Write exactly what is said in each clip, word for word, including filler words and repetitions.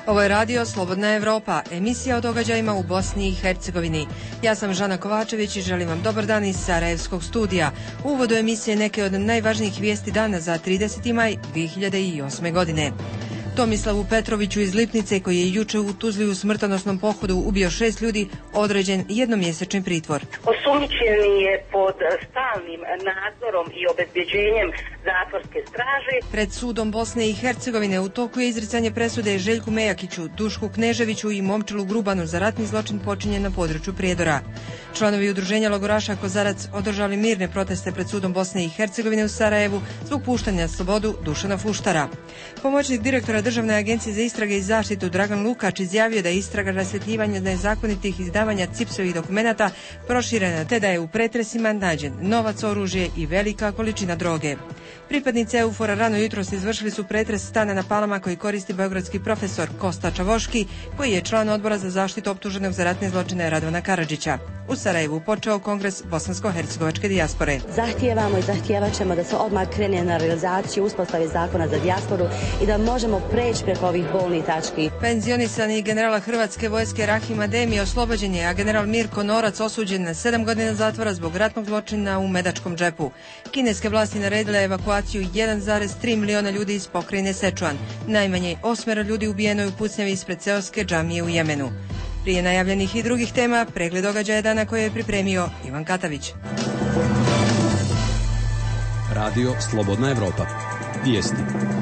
Ovo je radio Slobodna Evropa, emisija o događajima u Bosni i Hercegovini. Ja sam Žana Kovačević i želim vam dobar dan iz Sarajevskog studija. U uvodu emisije neke od najvažnijih vijesti dana za trideseti maj dvije hiljade osme. godine. Tomislavu Petroviću iz Lipnice, koji je juče u Tuzli u smrtonosnom pohodu ubio šest ljudi, određen jednomjesečni pritvor. Osumnjičeni je pod stalnim nadzorom i obezbeđenjem zatvorske straže. Pred sudom Bosne i Hercegovine u toku je izricanje presude Željku Mejakiću, Dušku Kneževiću i Momčilu Grubanu za ratni zločin počinjen na području Prijedora. Članovi udruženja logoraša Kozarac održali mirne proteste pred sudom Bosne i Hercegovine u Sarajevu zbog puštanja na slobodu Dušana Fuštara. Pomoćnik direktora Državne agencije za istrage i zaštitu Dragan Lukač izjavio da je istraga rasvjetljivanja nezakonitih izdavanja cipsovih dokumenata proširena, te da je u pretresima nađen novac, oružje i velika količina droge. Pripadnici Eufora rano jutros izvršili su pretres stana na Palama koji koristi beogradski profesor Kosta Čavoški, koji je član odbora za zaštitu optuženog za ratne zločine Radovana Karadžića. U Sarajevu počeo kongres bosansko-hercegovačke dijaspore. Zahtijevamo i zahtijevat ćemo da se odmah krene na realizaciju uspostave zakona za dijasporu i da možemo preći preko ovih bolnih tački. Penzionisani generala Hrvatske vojske Rahim Ademi oslobođen je, a general Mirko Norac osuđen na sedam godina zatvora zbog ratnog zločina u Medačkom džepu. Kineske vlasti naredile evakuaciju jedan zarez tri miliona ljudi iz pokrajine Sečuan. Najmanje osmero ljudi ubijeno je u pucnjavi ispred seoske džamije u Jemenu. Prije najavljenih i drugih tema, pregled događaja dana koje je pripremio Ivan Katavić. Radio Slobodna Evropa. Vijesti.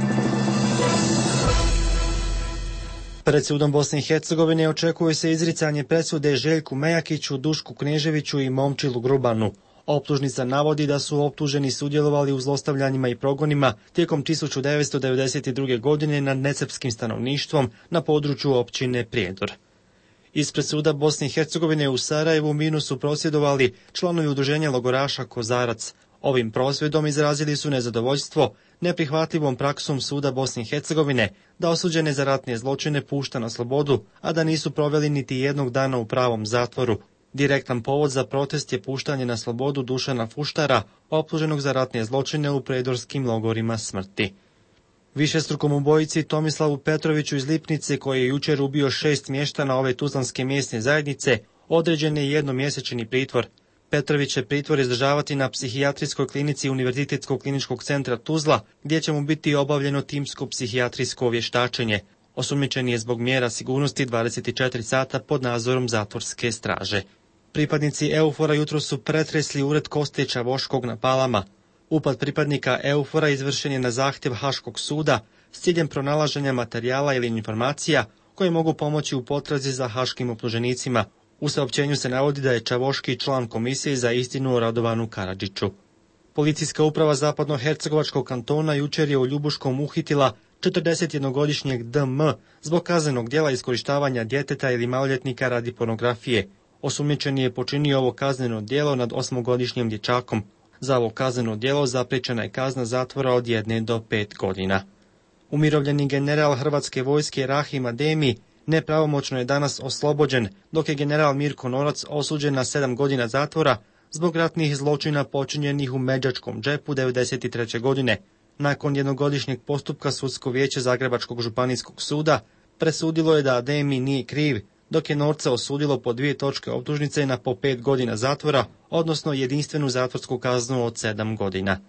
Pred sudom Bosne i Hercegovine očekuje se izricanje presude Željku Mejakiću, Dušku Kneževiću i Momčilu Grubanu. Optužnica navodi da su optuženi sudjelovali u zlostavljanjima i progonima tijekom tisuću devetsto devedeset druge. godine nad nesrpskim stanovništvom na području općine Prijedor. Ispred suda Bosne i Hercegovine u Sarajevu mirno su prosvjedovali članovi udruženja logoraša Kozarac. Ovim prosvjedom izrazili su nezadovoljstvo neprihvatljivom praksom suda Bosne i Hercegovine da osuđene za ratne zločine pušta na slobodu, a da nisu proveli niti jednog dana u pravom zatvoru. Direktan povod za protest je puštanje na slobodu Dušana Fuštara, optuženog za ratne zločine u predorskim logorima smrti. Višestrukom ubojici Tomislavu Petroviću iz Lipnice, koji je jučer ubio šest mještana ove tuzlanske mjesne zajednice, određen je jednomjesečni pritvor. Petrović će pritvor izdržavati na psihijatrijskoj klinici Univerzitetskog kliničkog centra Tuzla, gdje će mu biti obavljeno timsko psihijatrijsko vještačenje. Osumnjičen je zbog mjera sigurnosti dvadeset četiri sata pod nadzorom zatvorske straže. Pripadnici Eufora jutro su pretresli ured Koste Čavoškog na Palama. Upad pripadnika Eufora izvršen je na zahtjev Haškog suda s ciljem pronalaženja materijala ili informacija koje mogu pomoći u potrazi za haškim optuženicima. U saopćenju se navodi da je Čavoški član komisije za istinu o Radovanu Karadžiću. Policijska uprava zapadno-hercegovačkog kantona jučer je u Ljubuškom uhitila četrdesetjednogodišnjeg D M zbog kaznenog djela iskorištavanja djeteta ili maloljetnika radi pornografije. Osumnjičeni je počinio ovo kazneno djelo nad osmogodišnjim dječakom. Za ovo kazneno djelo zapriječena je kazna zatvora od jedne do pet godina. Umirovljeni general Hrvatske vojske Rahim Ademi nepravomoćno je danas oslobođen, dok je general Mirko Norac osuđen na sedam godina zatvora zbog ratnih zločina počinjenih u Međačkom džepu devedeset treće. godine. Nakon jednogodišnjeg postupka Sudsko vijeće Zagrebačkog županijskog suda presudilo je da Ademi nije kriv, dok je Norca osudilo po dvije točke optužnice na po pet godina zatvora, odnosno jedinstvenu zatvorsku kaznu od sedam godina.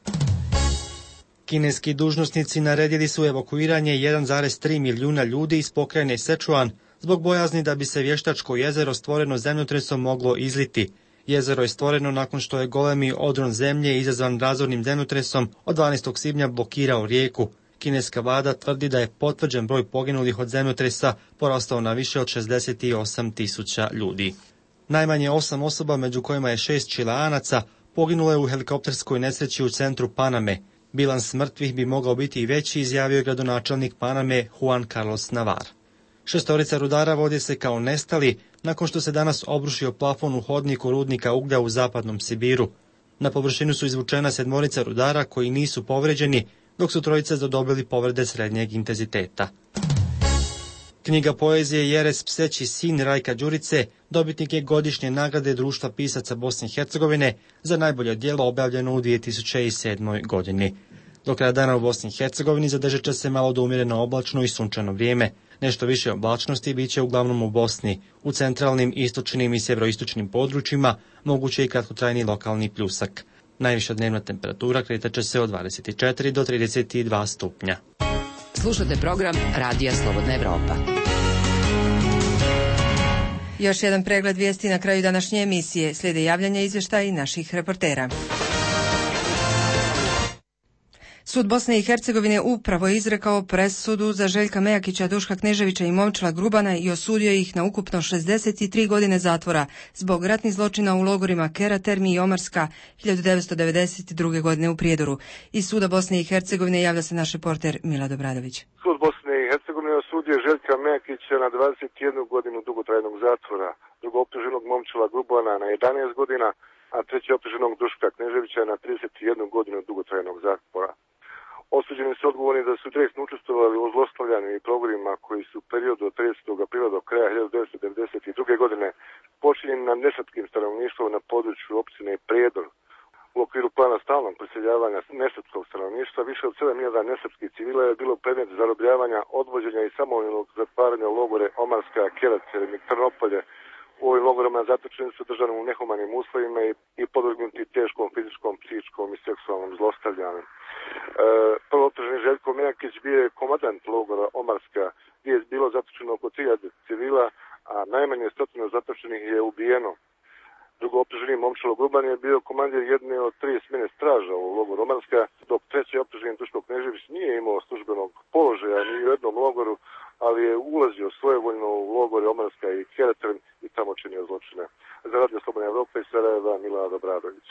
Kineski dužnosnici naredili su evakuiranje jedan zarez tri milijuna ljudi iz pokrajine Sečuan zbog bojazni da bi se vještačko jezero stvoreno zemljotresom moglo izliti. Jezero je stvoreno nakon što je golemi odron zemlje izazvan razornim zemljotresom od dvanaestog svibnja blokirao rijeku. Kineska vlada tvrdi da je potvrđen broj poginulih od zemljotresa porastao na više od šezdeset osam tisuća ljudi. Najmanje osam osoba, među kojima je šest Čileanaca, poginulo je u helikopterskoj nesreći u centru Paname. Bilans mrtvih bi mogao biti i veći, izjavio je gradonačelnik Paname Juan Carlos Navar. Šestorica rudara vode se kao nestali nakon što se danas obrušio plafon u hodniku rudnika uglja u zapadnom Sibiru. Na površinu su izvučena sedmorica rudara koji nisu povređeni, dok su trojice zadobili povrede srednjeg intenziteta. Knjiga poezije Jeres Pseći sin Rajka Đurice dobitnik je godišnje nagrade Društva pisaca Bosne i Hercegovine za najbolje djelo objavljeno u dvije tisuće sedmoj. godini. Do kraja dana u Bosni i Hercegovini zadržat će se malo do umjereno oblačno i sunčano vrijeme. Nešto više oblačnosti bit će uglavnom u Bosni. U centralnim, istočnim i sjeveroistočnim područjima moguće i kratkotrajni lokalni pljusak. Najviša dnevna temperatura kretat će se od dvadeset četiri do trideset dva stupnja. Slušate program Radija Slobodna Evropa. Još jedan pregled vijesti na kraju današnje emisije. Slijede javljanja izvještaja i naših reportera. Sud Bosne i Hercegovine upravo je izrekao presudu za Željka Mejakića, Duška Kneževića i Momčila Grubana i osudio ih na ukupno šezdeset tri godine zatvora zbog ratnih zločina u logorima Kera, Termi i Omarska hiljadu devetsto devedeset druge. godine u Prijedoru. Iz Suda Bosne i Hercegovine javlja se naš reporter Milad Obradović. Sud Bosne i Hercegovine osudio Željka Mejakića na dvadeset jednu godinu dugotrajnog zatvora, drugooptuženog Momčila Grubana na jedanaest godina, a treći optuženog Duška Kneževića na trideset jednu godinu dugotrajnog zatvora. Osuđeni su odgovorni da su direktno učestvovali u zlostavljanju i progonima koji su u periodu od tridesetog aprila do kraja hiljadu devetsto devedeset druge. godine počinjeni nad nesrpskim stanovništvom na području općine Prijedor. U okviru plana stalnog preseljavanja nesrpskog stanovništva više od sedam hiljada nesrpskih civila je bilo predmet zarobljavanja, odvođenja i samovoljnog zatvaranja u logore Omarska, Keracer i Trnopolje. U ovim logorama zatočeni su držani u nehumanim uslovima i, i podvrgnuti teškom fizičkom, psihičkom i seksualnom zlostavljanju. E, prvo optuženi Željko Mejakić bio je komandant logora Omarska, gdje je bilo zatočeno oko tri hiljade civila, a najmanje stotinu zatočenih je ubijeno. Drugo optuženi Momčilo Gruban je bio komandir jedne od tri smjene straža u logoru Omarska, dok treći optuženi Duško Knežević nije imao službenog položaja ni u jednom logoru, ali je ulazio svojevoljno u logore Omarska i Kerater i tamo činio zločine. Za Radio Slobodna Evropa iz Sarajeva, Milad Obradović.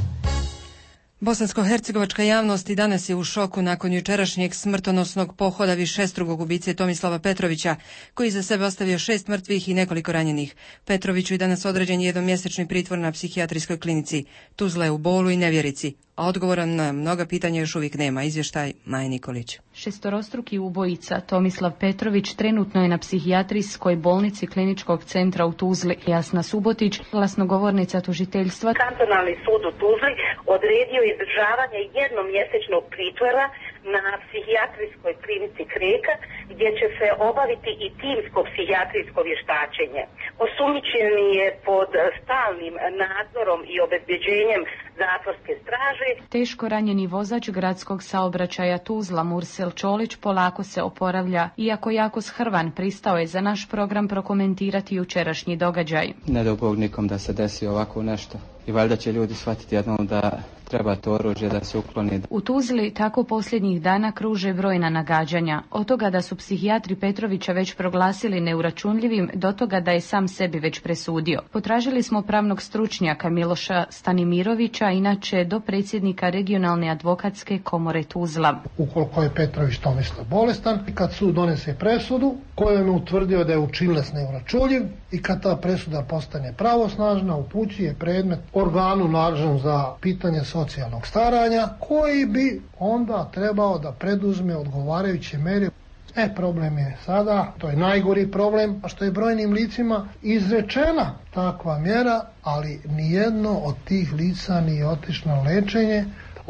Bosansko-hercegovačka javnost i danas je u šoku nakon jučerašnjeg smrtonosnog pohoda višestrukog ubice Tomislava Petrovića, koji za sebe ostavio šest mrtvih i nekoliko ranjenih. Petroviću je danas određen jednomjesečni pritvor na psihijatrijskoj klinici. Tuzla je u bolu i nevjerici, a odgovora na mnoga pitanja još uvijek nema. Izvještaj Maja Nikolić. Šestorostruki ubojica Tomislav Petrović trenutno je na psihijatrijskoj bolnici kliničkog centra u Tuzli. Jasna Subotić, glasnogovornica tužiteljstva. Kantonalni sud u Tuzli odredio izdržavanje jednomjesečnog pritvora na psihijatrijskoj klinici Kreka, gdje će se obaviti i timsko psihijatrijsko vještačenje. Osumnjičeni je pod stalnim nadzorom i obezbjeđenjem zatvorske straže. Teško ranjeni vozač gradskog saobraćaja Tuzla Mursel Čolić polako se oporavlja, iako jako shrvan, pristao je za naš program prokomentirati jučerašnji događaj. Ne dao Bog nikom da se desi ovako nešto. I valjda će ljudi shvatiti jednom da treba to oružje da se ukloni. U Tuzli tako posljednjih dana kruže brojna nagađanja. Od toga da su psihijatri Petrovića već proglasili neuračunljivim, do toga da je sam sebi već presudio. Potražili smo pravnog stručnjaka Miloša Stanimirovića, inače do predsjednika regionalne advokatske komore Tuzla. Ukoliko je Petrović Tomislav bolestan i kad sud donese presudu kojom je utvrdio da je učinilac neuračunljiv i kad ta presuda postane pravosnažna, upućuje predmet organu nadležnom za pitanje socijalnog staranja, koji bi onda trebao da preduzme odgovarajuće mere. E, problem je sada, to je najgori problem, a što je brojnim licima izrečena takva mjera, ali nijedno od tih lica nije otišlo na lečenje.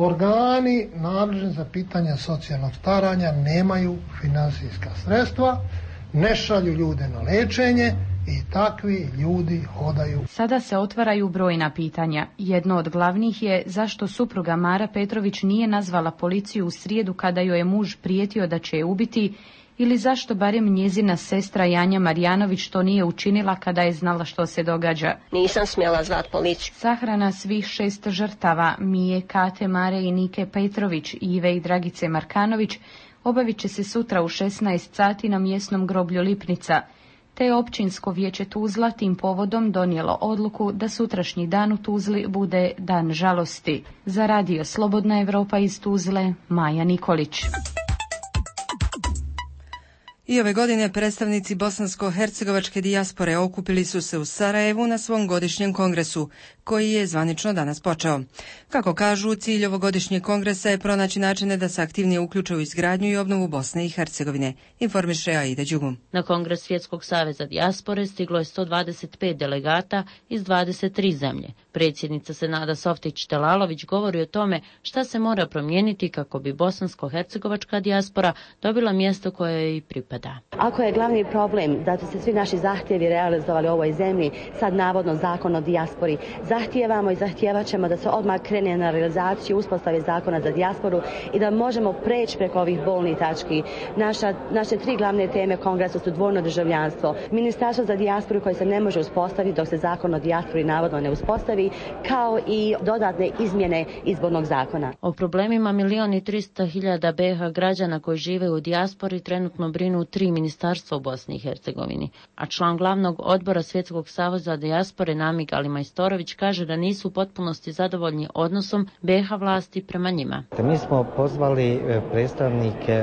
Organi nadležni za pitanje socijalnog staranja nemaju finansijska sredstva, ne šalju ljude na lečenje i takvi ljudi hodaju. Sada se otvaraju brojna pitanja. Jedno od glavnih je zašto supruga Mara Petrović nije nazvala policiju u srijedu kada joj je muž prijetio da će je ubiti, ili zašto barem njezina sestra Janja Marjanović to nije učinila kada je znala što se događa. Nisam smjela zvat policiju. Sahrana svih šest žrtava, Mije, Kate, Mare i Nike Petrović, Ive i Dragice Markanović, obavit će se sutra u šesnaest sati na mjesnom groblju Lipnica. Te općinsko vijeće Tuzla tim povodom donijelo odluku da sutrašnji dan u Tuzli bude dan žalosti. Za Radio Slobodna Evropa iz Tuzle, Maja Nikolić. I ove godine predstavnici bosansko-hercegovačke dijaspore okupili su se u Sarajevu na svom godišnjem kongresu, koji je zvanično danas počeo. Kako kažu, cilj ovogodišnjeg kongresa je pronaći načine da se aktivnije uključe u izgradnju i obnovu Bosne i Hercegovine, informiše Aida Đugum. Na kongres Svjetskog saveza dijaspore stiglo je sto dvadeset pet delegata iz dvadeset tri zemlje. Predsjednica Senada Softić-Telalović govori o tome šta se mora promijeniti kako bi bosansko-hercegovačka dijaspora dobila mjesto koje joj i pripada. Ako je glavni problem da su se svi naši zahtjevi realizovali u ovoj zemlji, sad navodno zakon o dijaspori, zahtijevamo i zahtijevat ćemo da se odmah krene na realizaciju uspostave zakona za dijasporu i da možemo preći preko ovih bolnih tački. Naša, naše tri glavne teme kongresa su dvojno državljanstvo, ministarstvo za dijasporu koje se ne može uspostaviti dok se zakon o dijaspori navodno ne uspostavi, kao i dodatne izmjene izbornog zakona. O problemima milion i trista hiljada B H građana koji žive u dijaspori trenutno brinu tri ministarstva u Bosni i Hercegovini, a član glavnog odbora Svjetskog saveza dijaspore Namig Alimajstorović kaže da nisu u potpunosti zadovoljni odnosom B H vlasti prema njima. Mi smo pozvali predstavnike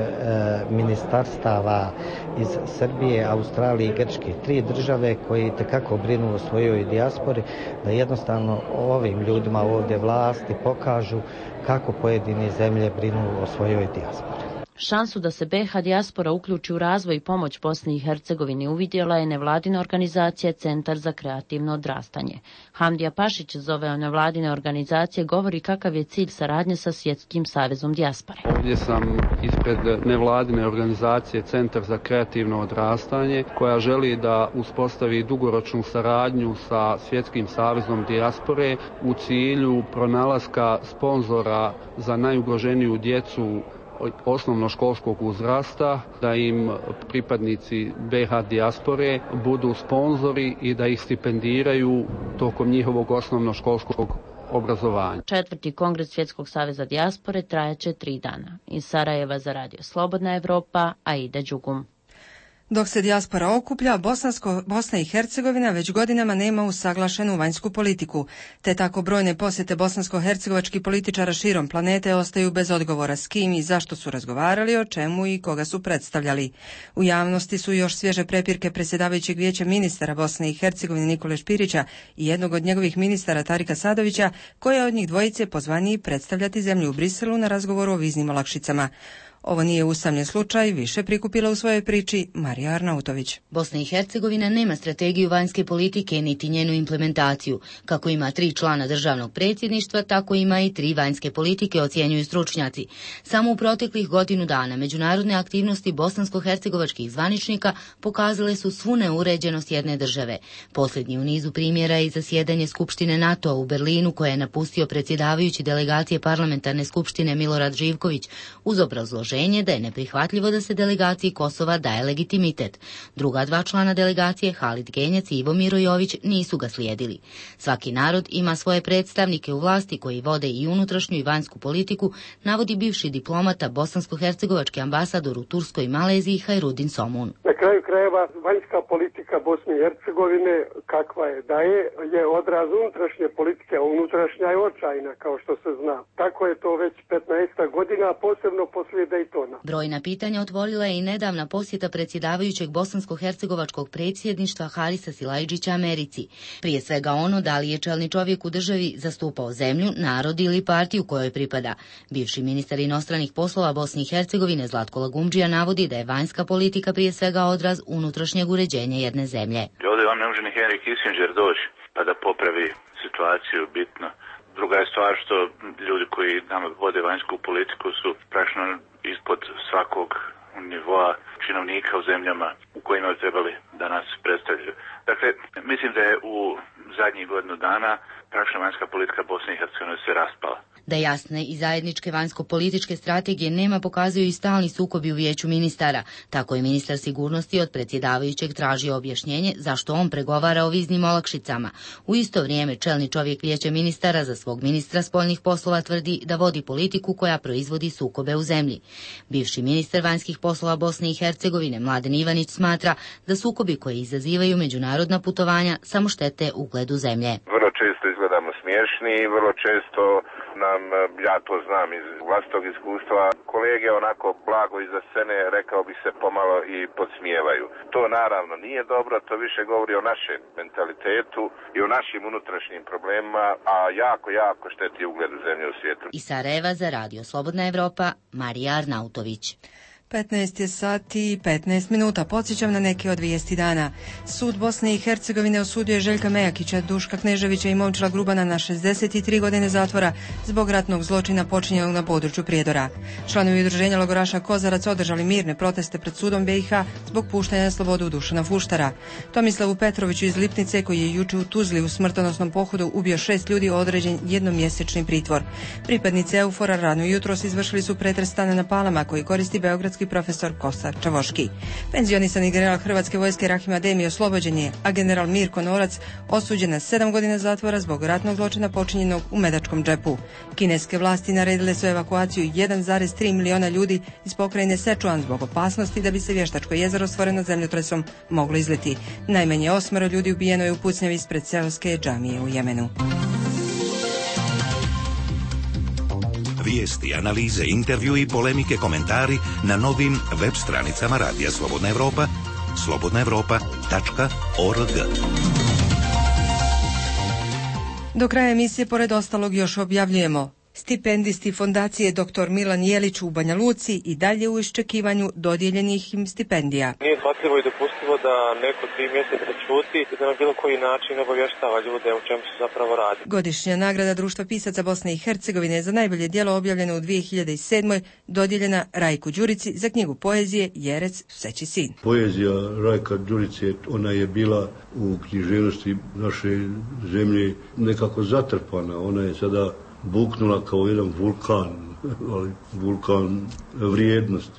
ministarstava iz Srbije, Australije i Grčke, tri države koji tekako brinu o svojoj dijaspori, da jednostavno ovim ljudima ovdje vlasti pokažu kako pojedine zemlje brinu o svojoj dijaspori. Šansu da se B H dijaspora uključi u razvoj i pomoć Bosni i Hercegovini uvidjela je nevladina organizacija Centar za kreativno odrastanje. Hamdija Pašić iz ove nevladine organizacije govori kakav je cilj saradnje sa Svjetskim savezom dijaspore. Ovdje sam ispred nevladine organizacije Centar za kreativno odrastanje koja želi da uspostavi dugoročnu saradnju sa Svjetskim savezom dijaspore u cilju pronalaska sponzora za najugroženiju djecu osnovnoškolskog uzrasta, da im pripadnici B H dijaspore budu sponzori i da ih stipendiraju tokom njihovog osnovnoškolskog obrazovanja. Četvrti kongres Svjetskog saveza dijaspore trajaće tri dana. Iz Sarajeva za Radio Slobodna Evropa, Aida Đugum. Dok se dijaspora okuplja, Bosansko, Bosna i Hercegovina već godinama nema usaglašenu vanjsku politiku, te tako brojne posjete bosansko-hercegovačkih političara širom planete ostaju bez odgovora s kim i zašto su razgovarali, o čemu i koga su predstavljali. U javnosti su još svježe prepirke predsjedavajućeg vijeća ministara Bosne i Hercegovine Nikole Špirića i jednog od njegovih ministara Tarika Sadovića, koji je od njih dvojice pozvaniji predstavljati zemlju u Briselu na razgovoru o viznim olakšicama. Ovo nije usamljen slučaj, više prikupila u svojoj priči Marija Arnautović. Bosna i Hercegovina nema strategiju vanjske politike niti njenu implementaciju. Kako ima tri člana državnog predsjedništva, tako ima i tri vanjske politike, ocjenjuju stručnjaci. Samo u proteklih godinu dana međunarodne aktivnosti bosansko-hercegovačkih zvaničnika pokazale su svu neuređenost jedne države. Posljednji u nizu primjera je i zasjedanje Skupštine NATO-a u Berlinu, koje je napustio predsjedavajući delegacije parlamentarne skupštine Milorad Živković uz obrazloženje da je neprihvatljivo da se delegaciji Kosova daje legitimitet. Druga dva člana delegacije, Halid Genjac i Ivo Mirojović, nisu ga slijedili. Svaki narod ima svoje predstavnike u vlasti koji vode i unutrašnju i vanjsku politiku, navodi bivši diplomata bosansko-hercegovački ambasador u Turskoj i Maleziji Hajrudin Somun. Na kraju krajeva vanjska politika Bosne i Hercegovine, kakva je da je, je odraz unutrašnje politike, a unutrašnja je očajna, kao što se zna. Tako je to već petnaest godina, posebno poslije Daytona. Brojna pitanja otvorila je i nedavna posjeta predsjedavajućeg bosansko-hercegovačkog predsjedništva Harisa Silajdžića Americi. Prije svega ono da li je čelni čovjek u državi zastupao zemlju, narod ili partiju kojoj pripada. Bivši ministar inostranih poslova Bosne i Hercegovine Zlatko Lagumdžija navodi da je vanjska politika prije svega odraz unutrašnjeg uređenja jedne zemlje. Ovdje vam ne može ni Henry Kissinger doći pa da popravi situaciju bitno. Druga je stvar što ljudi koji nam vode vanjsku politiku su praktično ispod svakog nivoa činovnika u zemljama u kojima bi trebali da nas predstavljaju. Dakle, mislim da je u zadnjih godinu dana praktično vanjska politika Bosne i Hercegovine se raspala. Da jasne i zajedničke vanjsko-političke strategije nema pokazuju i stalni sukobi u vijeću ministara. Tako je ministar sigurnosti od predsjedavajućeg tražio objašnjenje zašto on pregovara o viznim olakšicama. U isto vrijeme čelni čovjek vijeća ministara za svog ministra spoljnih poslova tvrdi da vodi politiku koja proizvodi sukobe u zemlji. Bivši ministar vanjskih poslova Bosne i Hercegovine Mladen Ivanić smatra da sukobi koji izazivaju međunarodna putovanja samo štete ugledu zemlje. Vrlo često izgledamo smiješni i vrlo često nam, ja to znam iz vlastitog iskustva, kolege onako blago iza scene, rekao bi se, pomalo i podsmijevaju. To naravno nije dobro, to više govori o našem mentalitetu i o našim unutrašnjim problemima, a jako, jako šteti ugledu zemlje u svijetu. Iz Sarajeva za Radio Slobodna Evropa, Marija Arnautović. petnaest je sati i petnaest minuta. Podsjećam na neke od vijesti dana. Sud Bosne i Hercegovine osudio je Željka Mejakića, Duška Kneževića i Momčila Grubana na šezdeset tri godine zatvora zbog ratnog zločina počinjenog na području Prijedora. Članovi udruženja logoraša Kozarac održali mirne proteste pred sudom B i H zbog puštanja na slobodu Dušana Fuštara. Tomislavu Petroviću iz Lipnice, koji je juče u Tuzli u smrtonosnom pohodu ubio šest ljudi, određen jednomjesečni pritvor. Pripadnici Eufora rano jutros izvršili su pretres stana na Palama koji koristi beogradski profesor Kosta Čavoški. Penzionisani general Hrvatske vojske Rahim Ademi oslobođen je, a general Mirko Norac osuđen na sedam godina zatvora zbog ratnog zločina počinjenog u Medačkom džepu. Kineske vlasti naredile su evakuaciju jedan zarez tri miliona ljudi iz pokrajine Sečuan zbog opasnosti da bi se Vještačko jezero stvoreno zemljotresom moglo izliti. Najmanje osmero ljudi ubijeno je u pucnjavi ispred seoske džamije u Jemenu. Vijesti, analize, intervju i polemike, komentari na novim web stranicama Radija Slobodna Evropa, slobodna evropa tačka org. Do kraja emisije, pored ostalog, još objavljujemo: stipendisti fondacije doktor Milan Jelić u Banja Luci i dalje u iščekivanju dodijeljenih im stipendija. Nije shvatljivo i dopustivo da neko tri mjeseca ćuti i da na bilo koji način obavještava ljude o čemu se zapravo radi. Godišnja nagrada Društva pisaca Bosne i Hercegovine za najbolje djelo objavljeno u dvije hiljade sedmoj dodijeljena Rajku Đurici za knjigu poezije Jerec Pseći sin. Poezija Rajka Đurice, ona je bila u književnosti naše zemlje nekako zatrpana. Ona je sada buknula kao jedan vulkan, ali vulkan vrijednosti.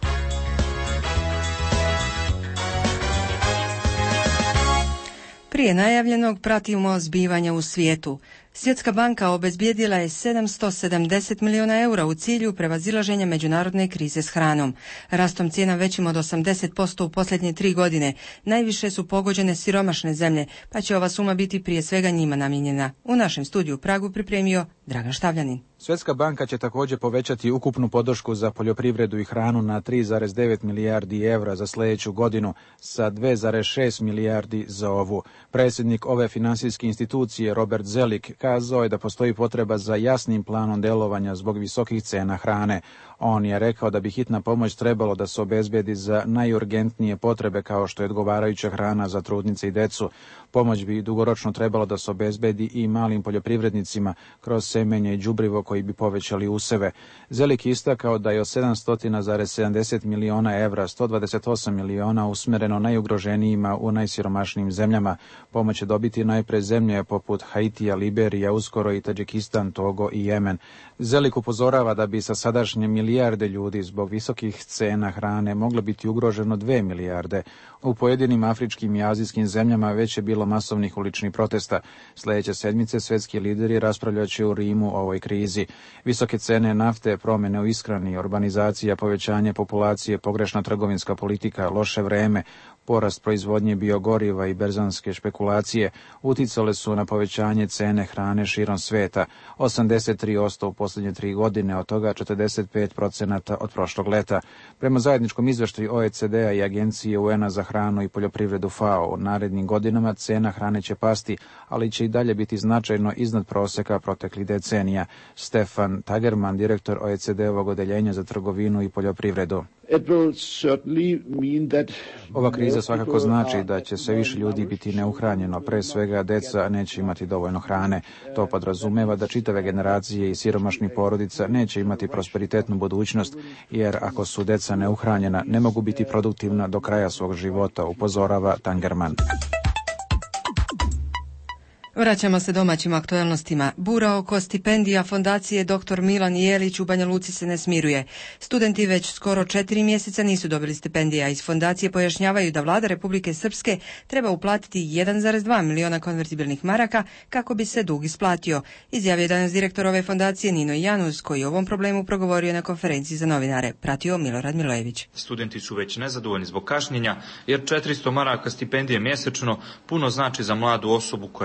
Prije najavljenog pratimo zbivanja u svijetu. Svjetska banka obezbijedila je sedamsto sedamdeset miliona eura u cilju prevazilaženja međunarodne krize s hranom. Rastom cijena većim od osamdeset posto u posljednje tri godine najviše su pogođene siromašne zemlje, pa će ova suma biti prije svega njima namijenjena. U našem studiju u Pragu pripremio Dragan Štavljanin. Svjetska banka će također povećati ukupnu podršku za poljoprivredu i hranu na tri zarez devet milijardi evra za sljedeću godinu sa dvije zarez šest milijardi za ovu. Predsjednik ove finansijske institucije Robert Zelik kazao je da postoji potreba za jasnim planom djelovanja zbog visokih cena hrane. On je rekao da bi hitna pomoć trebalo da se obezbedi za najurgentnije potrebe kao što je odgovarajuća hrana za trudnice i decu. Pomoć bi dugoročno trebalo da se obezbedi i malim poljoprivrednicima kroz semenje i đubrivo koji bi povećali useve. Zelik istakao da je od sedamsto zarez sedamdeset miliona evra sto dvadeset osam miliona usmjereno najugroženijima u najsiromašnijim zemljama. Pomoć će dobiti najpre zemlje poput Haitija, Liberija, uskoro i Tadžikistan, Togo i Jemen. Zelik upozorava da bi sa sadašnje milijarde ljudi zbog visokih cena hrane moglo biti ugroženo dve milijarde. U pojedinim afričkim i azijskim zemljama već je bilo masovnih uličnih protesta. Sljedeće sedmice svjetski lideri raspravljat će u Rimu o ovoj krizi. Visoke cene nafte, promjene u ishrani, urbanizacija, povećanje populacije, pogrešna trgovinska politika, loše vreme, porast proizvodnje biogoriva i berzanske špekulacije uticale su na povećanje cene hrane širom svijeta, osamdeset tri posto u posljednje tri godine, od toga četrdeset pet procenata od prošlog leta. Prema zajedničkom izvještaju O E C D-a i Agencije U N-a za hranu i poljoprivredu F A O, u narednim godinama cena hrane će pasti, ali će i dalje biti značajno iznad prosjeka proteklih decenija. Stefan Tagerman, direktor O E C D-ovog odeljenja za trgovinu i poljoprivredu. Ova kriza svakako znači da će sve više ljudi biti neuhranjeno, pre svega deca neće imati dovoljno hrane. To podrazumeva da čitave generacije i siromašnih porodica neće imati prosperitetnu budućnost, jer ako su deca neuhranjena, ne mogu biti produktivna do kraja svog života, upozorava Tangerman. Vraćamo se domaćim aktualnostima. Bura oko stipendija fondacije doktor Milan Jelić u Banja Luci se ne smiruje. Studenti već skoro četiri mjeseca nisu dobili stipendija. Iz fondacije pojašnjavaju da vlada Republike Srpske treba uplatiti jedan zarez dva miliona konvertibilnih maraka kako bi se dug isplatio. Izjavio je danas direktor ove fondacije Nino Januz, koji o ovom problemu progovorio na konferenciji za novinare. Pratio Milorad Milojević. Studenti su već nezadovoljni zbog kašnjenja, jer četiristo maraka stipendije mjesečno puno znači za mladu osobu koja studira.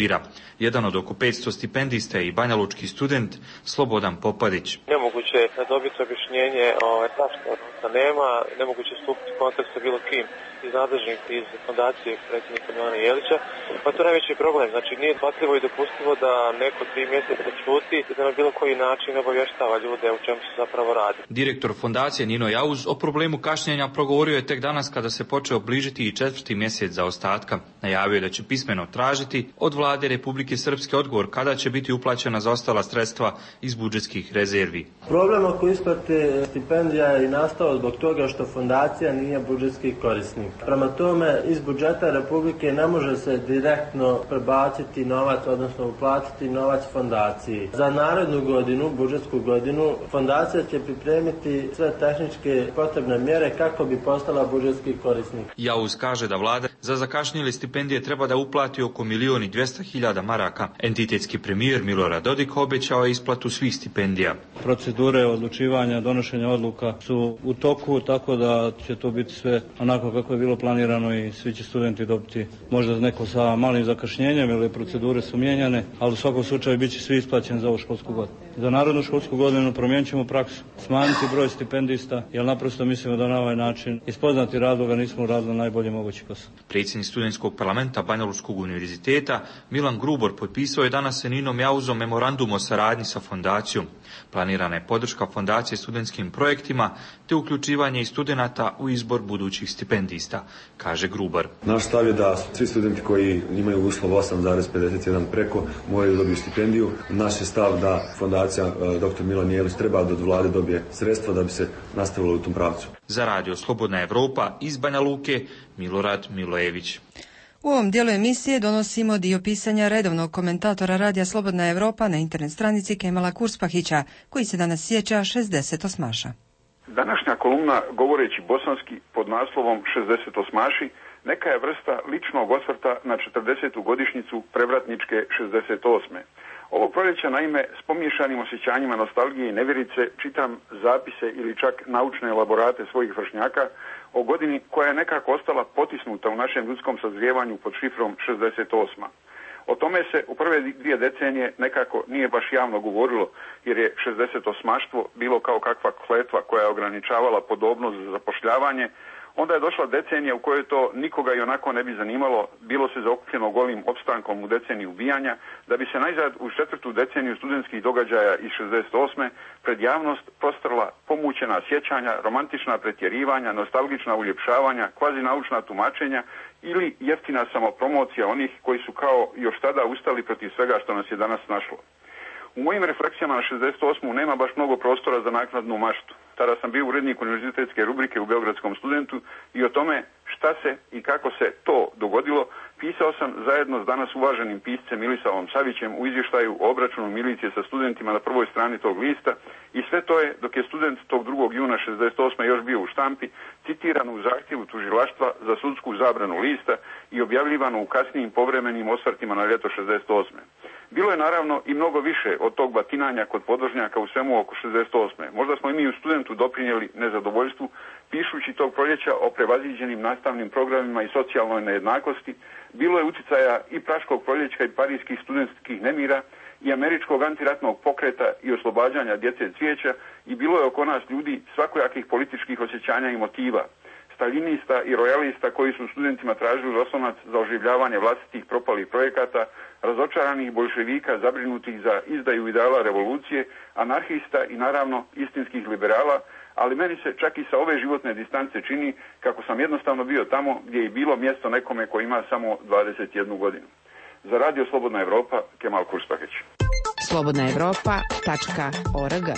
studira. Jedan od oko petsto stipendista je i banjalučki student Slobodan Popadić. Nemoguće je dobiti objašnjenje ovaj, zašto novca nema, nemoguće stupiti u kontakt sa bilo kim iz nadležnih iz fondacije predsjednika Milana Jelića. Pa to je najveći problem. Znači nije shvatljivo i dopustivo da neko tri mjeseca ćuti i da na bilo koji način obavještava ljude u čemu se zapravo radi. Direktor fondacije Nino Jauz o problemu kašnjenja progovorio je tek danas kada se počeo bližiti i četvrti mjesec zaostatka. Najavio je da će pismeno tražiti od vlade Republike Srpske odgovor kada će biti uplaćena zaostala sredstva iz budžetskih rezervi. Problem oko isplate stipendija je nastao zbog toga što fondacija nije budžetski korisnik. Prema tome, iz budžeta Republike ne može se direktno prebaciti novac, odnosno uplatiti novac fondaciji. Za narednu godinu, budžetsku godinu, fondacija će pripremiti sve tehničke potrebne mjere kako bi postala budžetski korisnik. Jauz kaže da vlada za zakašnjele stipendije treba da uplati oko milion i dvjesto hiljada maraka. Entitetski premijer Milorad Dodik obećao je isplatu svih stipendija. Procedure odlučivanja, donošenja odluka su u toku, tako da će to biti sve onako kako je bilo planirano i svi će studenti dobiti možda neko sa malim zakašnjenjem ili procedure su mijenjane, ali u svakom slučaju bit će svi isplaćeni za ovu školsku godinu. Za narodnu školsku godinu promijenit ćemo praksu, smanjiti broj stipendista, jer naprosto mislimo da na ovaj način iz poznatih razloga nismo uradili najbolje mogući posao. Predsjednik studentskog parlamenta Banjalučkog univerziteta Milan Grubor potpisao je danas sa Ninom Jauzom memorandum o saradnji sa fondacijom. Planirana je podrška fondacije studentskim projektima te uključivanje i studenata u izbor budućih stipendista, kaže Grubar. Naš stav je da svi studenti koji imaju uslov osam zarez pedeset jedan preko moraju dobiti stipendiju. Naš je stav da fondacija doktor Milan Jelić treba da od vlade dobije sredstva da bi se nastavilo u tom pravcu. Za radio Slobodna Evropa iz Banja Luke, Milorad Milojević. U ovom dijelu emisije donosimo dio pisanja redovnog komentatora radija Slobodna Evropa na internet stranici Kemala Kurspahića, koji se danas sjeća šezdeset osmaša. Današnja kolumna, govoreći bosanski pod naslovom šezdeset osmaši, neka je vrsta ličnog osvrta na četrdesetu godišnjicu prevratničke šezdeset osme. Ovog proljeća, naime, s pomiješanim osjećanjima nostalgije i nevjerice čitam zapise ili čak naučne elaborate svojih vršnjaka o godini koja je nekako ostala potisnuta u našem ljudskom sazrijevanju pod šifrom šezdeset osma. O tome se u prve dvije decenije nekako nije baš javno govorilo, jer je šezdesetosmaštvo bilo kao kakva kletva koja je ograničavala podobnost za zapošljavanje. Onda je došla decenija u kojoj to nikoga i onako ne bi zanimalo, bilo se zaokupljeno golim opstankom u deceniji ubijanja, da bi se najzad u četvrtu deceniju studentskih događaja iz šezdeset osme pred javnost prostrla pomućena sjećanja, romantična pretjerivanja, nostalgična uljepšavanja, kvazi naučna tumačenja ili jeftina samopromocija onih koji su kao još tada ustali protiv svega što nas je danas našlo. U mojim refleksijama na šezdeset osmu nema baš mnogo prostora za naknadnu maštu. Tada sam bio urednik univerzitetske rubrike u Beogradskom studentu i o tome šta se i kako se to dogodilo pisao sam zajedno s danas uvaženim piscem Milisavom Savićem u izvještaju o obračunu milicije sa studentima na prvoj strani tog lista i sve to je, dok je student tog drugog juna šezdeset osme još bio u štampi, citirano u zahtjevu tužilaštva za sudsku zabranu lista i objavljivano u kasnijim povremenim osvrtima na ljeto šezdeset osme. Bilo je naravno i mnogo više od tog batinanja kod podvožnjaka u svemu oko šezdeset osme. Možda smo i mi u studentu doprinijeli nezadovoljstvu pišući tog proljeća o prevaziđenim nastavnim programima i socijalnoj nejednakosti. Bilo je uticaja i praškog proljeća i parijskih studentskih nemira i američkog antiratnog pokreta i oslobađanja djece cvijeća i bilo je oko nas ljudi svakojakih političkih osjećanja i motiva. Staljinista i rojalista koji su studentima tražili oslonac za oživljavanje vlastitih propalih projekata, razočaranih boljševika zabrinutih za izdaju ideala revolucije, anarhista i naravno istinskih liberala, ali meni se čak i sa ove životne distance čini kako sam jednostavno bio tamo gdje je bilo mjesto nekome koji ima samo dvadeset jednu godinu. Za radio Slobodna Evropa, Kemal Kurspahić. slobodna evropa tačka org.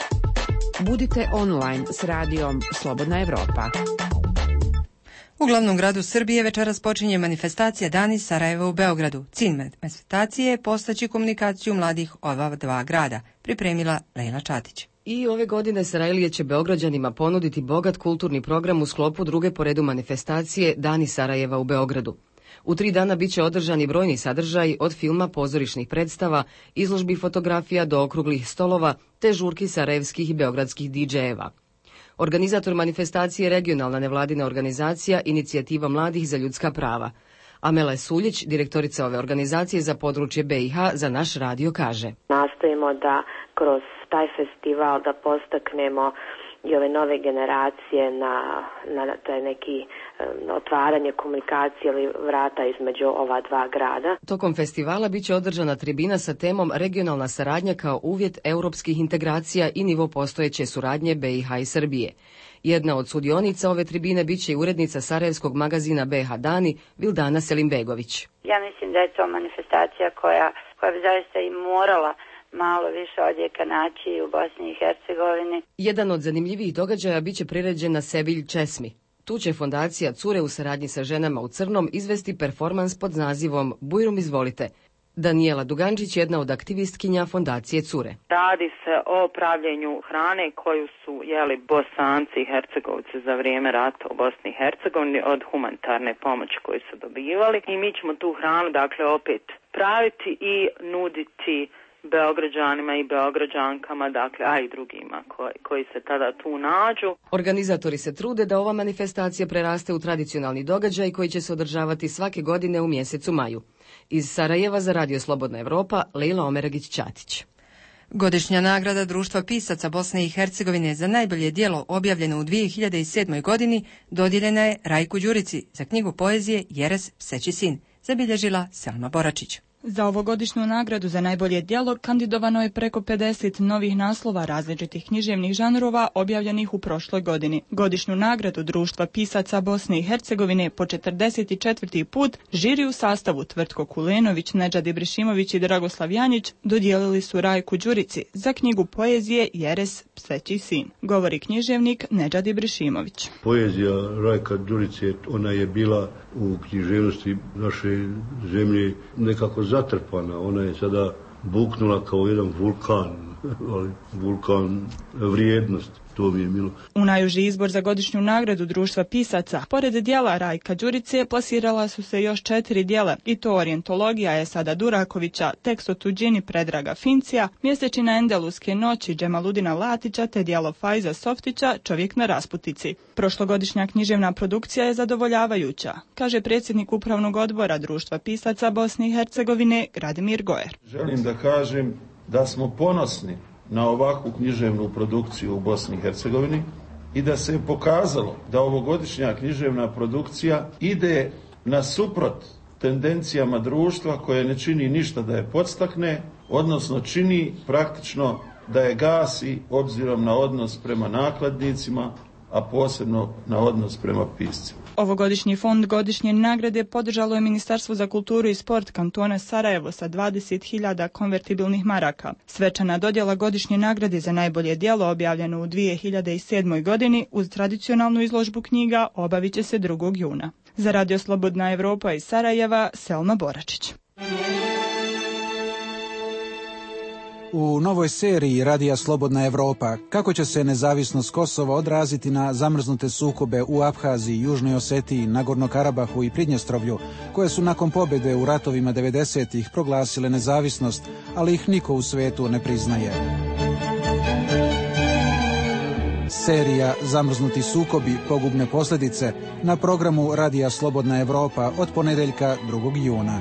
Budite online s radijom Slobodna Evropa. U glavnom gradu Srbije večeras počinje manifestacija Dani Sarajeva u Beogradu. Cilj manifestacije je postaći komunikaciju mladih ova dva grada, pripremila Lejla Čatić. I ove godine Sarajlije će Beograđanima ponuditi bogat kulturni program u sklopu druge po redu manifestacije Dani Sarajeva u Beogradu. U tri dana biće održani brojni sadržaji od filma, pozorišnih predstava, izložbi fotografija do okruglih stolova te žurki sarajevskih i beogradskih didžejeva. Organizator manifestacije je regionalna nevladina organizacija Inicijativa mladih za ljudska prava. Amela Suljić, direktorica ove organizacije za područje B i H, za naš radio kaže: Nastojimo da kroz taj festival da postaknemo i ove nove generacije na, na taj neki um, otvaranje komunikacije ili vrata između ova dva grada. Tokom festivala biće održana tribina sa temom regionalna saradnja kao uvjet europskih integracija i nivo postojeće suradnje B i H i Srbije. Jedna od sudionica ove tribine biće i urednica sarajevskog magazina B H Dani, Vildana Selimbegović. Ja mislim da je to manifestacija koja, koja bi zaista i morala malo više odjeka naći u Bosni i Hercegovini. Jedan od zanimljivih događaja biće priređen na Sevilj Česmi. Tu će fondacija Cure u saradnji sa ženama u crnom izvesti performans pod nazivom Bujrum izvolite. Danijela Dugančić, jedna od aktivistkinja fondacije Cure. Radi se o pravljenju hrane koju su jeli Bosanci i Hercegovci za vrijeme rata u Bosni i Hercegovini od humanitarne pomoći koju su dobivali. I mi ćemo tu hranu dakle opet praviti i nuditi Beograđanima i Beograđankama, dakle, a i drugima koji, koji se tada tu nađu. Organizatori se trude da ova manifestacija preraste u tradicionalni događaj koji će se održavati svake godine u mjesecu maju. Iz Sarajeva za Radio Slobodna Evropa, Lejla Omeragić-Ćatić. Godišnja nagrada Društva pisaca Bosne i Hercegovine za najbolje djelo objavljeno u dvije hiljade sedmoj. godini dodijeljena je Rajku Đurici za knjigu poezije Jeres pseći sin, zabilježila Selma Boračić. Za ovogodišnju nagradu za najbolje djelo kandidovano je preko pedeset novih naslova različitih književnih žanrova objavljenih u prošloj godini. Godišnju nagradu Društva pisaca Bosne i Hercegovine po četrdeset četvrti put žiri u sastavu Tvrtko Kulenović, Nedžad Ibrešimović i Dragoslav Janjić dodijelili su Rajku Đurici za knjigu poezije Jeres pseći sin, govori književnik Nedžad Ibrešimović. Poezija Rajka Đurice, ona je bila u književnosti naše zemlje nekako zatrpana, ona je sada buknula kao jedan vulkan, ali vulkan vrijednosti. To mi je milo. U najuži izbor za godišnju nagradu Društva pisaca, pored djela Rajka Đurice, plasirala su se još četiri djela, i to Orijentologija Esada Durakovića, Tekst o tuđini Predraga Fincija, Mjesečina Endeluske noći Džemaludina Latića te djelo Fajza Softića Čovjek na rasputici. Prošlogodišnja književna produkcija je zadovoljavajuća, kaže predsjednik Upravnog odbora Društva pisaca Bosne i Hercegovine Gradimir Gojer. Želim da kažem da smo ponosni na ovakvu književnu produkciju u Bosni i Hercegovini i da se je pokazalo da ovogodišnja književna produkcija ide nasuprot tendencijama društva koje ne čini ništa da je podstakne, odnosno čini praktično da je gasi obzirom na odnos prema nakladnicima, a posebno na odnos prema piscima. Ovogodišnji fond godišnje nagrade podržalo je Ministarstvo za kulturu i sport kantona Sarajevo sa dvadeset hiljada konvertibilnih maraka. Svečana dodjela godišnje nagrade za najbolje djelo objavljeno u dvije hiljade sedmoj. godini uz tradicionalnu izložbu knjiga obavit će se drugog juna. Za Radio Slobodna Evropa iz Sarajeva, Selma Boračić. U novoj seriji Radija Slobodna Evropa kako će se nezavisnost Kosova odraziti na zamrznute sukobe u Abhaziji, Južnoj Osetiji, Nagorno Karabahu i Pridnjestrovlju, koje su nakon pobjede u ratovima devedesetih proglasile nezavisnost, ali ih niko u svetu ne priznaje. Serija Zamrznuti sukobi, pogubne posljedice na programu Radija Slobodna Evropa od ponedjeljka drugog juna.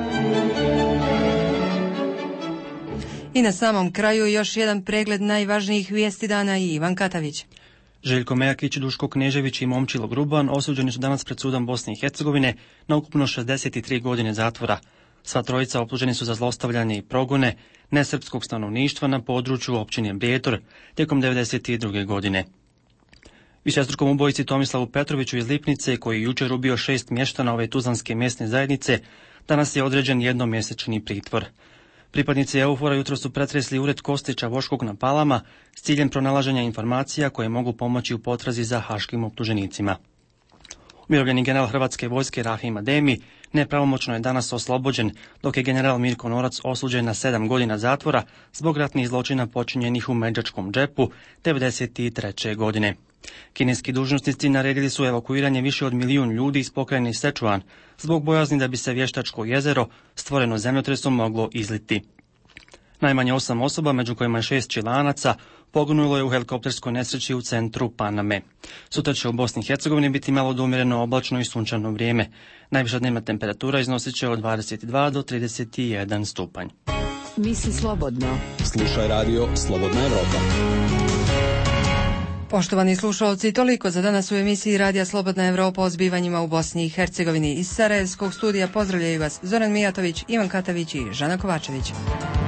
I na samom kraju još jedan pregled najvažnijih vijesti dana i Ivan Katavić. Željko Mejakić, Duško Knežević i Momčilo Gruban osuđeni su danas pred sudom Bosne i Hercegovine na ukupno šezdeset tri godine zatvora. Sva trojica optuženi su za zlostavljanje i progone nesrpskog stanovništva na području općine Bretor tijekom devedeset druge. godine. Višestrukom ubojici Tomislavu Petroviću iz Lipnice, koji je jučer ubio šest mještana ove tuzlanske mjesne zajednice, danas je određen jednomjesečni pritvor. Pripadnici Eufora jutro su pretresli ured Kostića Voškog na Palama s ciljem pronalaženja informacija koje mogu pomoći u potrazi za haškim optuženicima. Umirovljeni general Hrvatske vojske Rahim Ademi nepravomoćno je danas oslobođen, dok je general Mirko Norac osuđen na sedam godina zatvora zbog ratnih zločina počinjenih u Međačkom džepu devedeset treće. godine. Kineski dužnosnici naredili su evakuiranje više od milijun ljudi iz pokrajine Sečuan zbog bojazni da bi se Vještačko jezero, stvoreno zemljotresom, moglo izliti. Najmanje osam osoba, među kojima je šest Čilanaca, poginulo je u helikopterskoj nesreći u centru Paname. Sutra će u Bosni i Hercegovini biti malo do umjereno oblačno i sunčano vrijeme. Najviša dnevna temperatura iznosit će od dvadeset dva do trideset jedan stupanj. Misli slobodno. Slušaj radio Slobodna Evropa. Poštovani slušalci, toliko za danas u emisiji Radija Slobodna Evropa o zbivanjima u Bosni i Hercegovini. Iz Sarajevskog studija pozdravljaju vas Zoran Mijatović, Ivan Katavić i Žana Kovačević.